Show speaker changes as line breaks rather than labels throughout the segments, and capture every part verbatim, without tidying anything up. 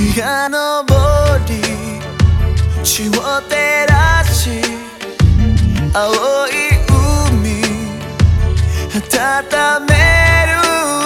日が昇り血を照らし青い海温める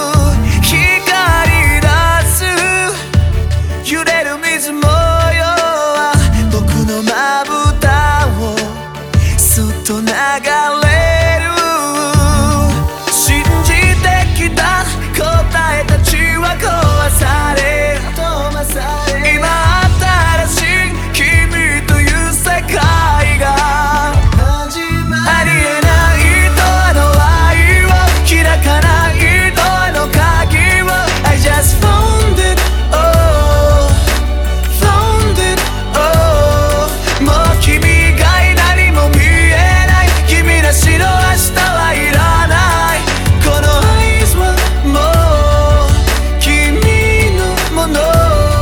光出す揺れる水模様は僕のまぶたをそっと流れる信じてきた答えたちは壊され今新しい君という世界がありえないドアの愛を開かないドアの鍵を I just found it oh found it oh もう君以外何も見えない君なしの明日はいらないこの愛はもう君のもの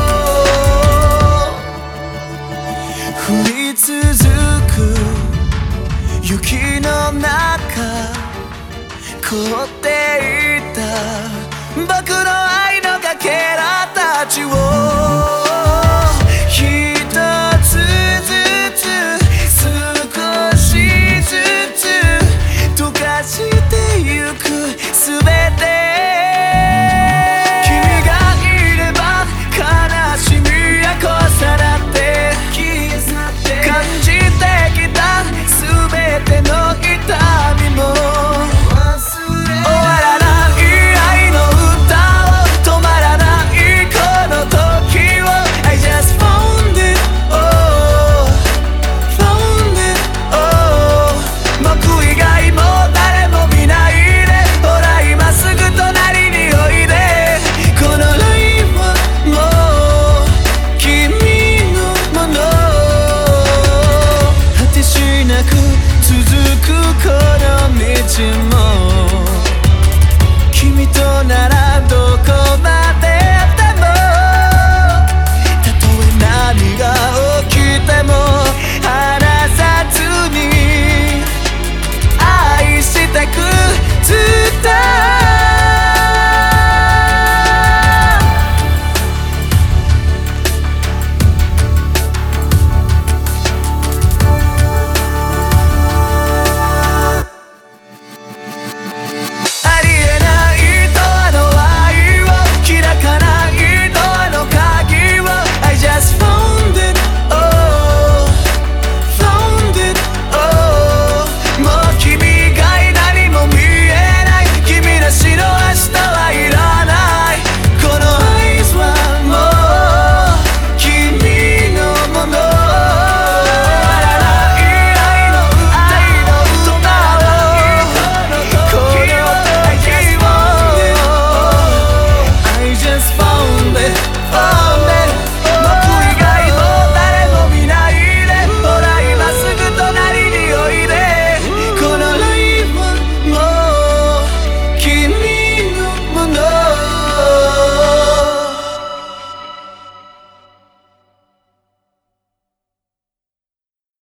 降り続く雪の中凍っていた僕の愛のかけらたちを一つずつ少しずつ溶かしてゆくすべて君がいれば悲しみや重なって感じてきたすべての痛みも終わらない愛の歌を止まらないこの時を I just found it oh found it oh 僕以外もう誰も見ないでほら今すぐ隣においでこのライブはもう君のもの果てしなく続く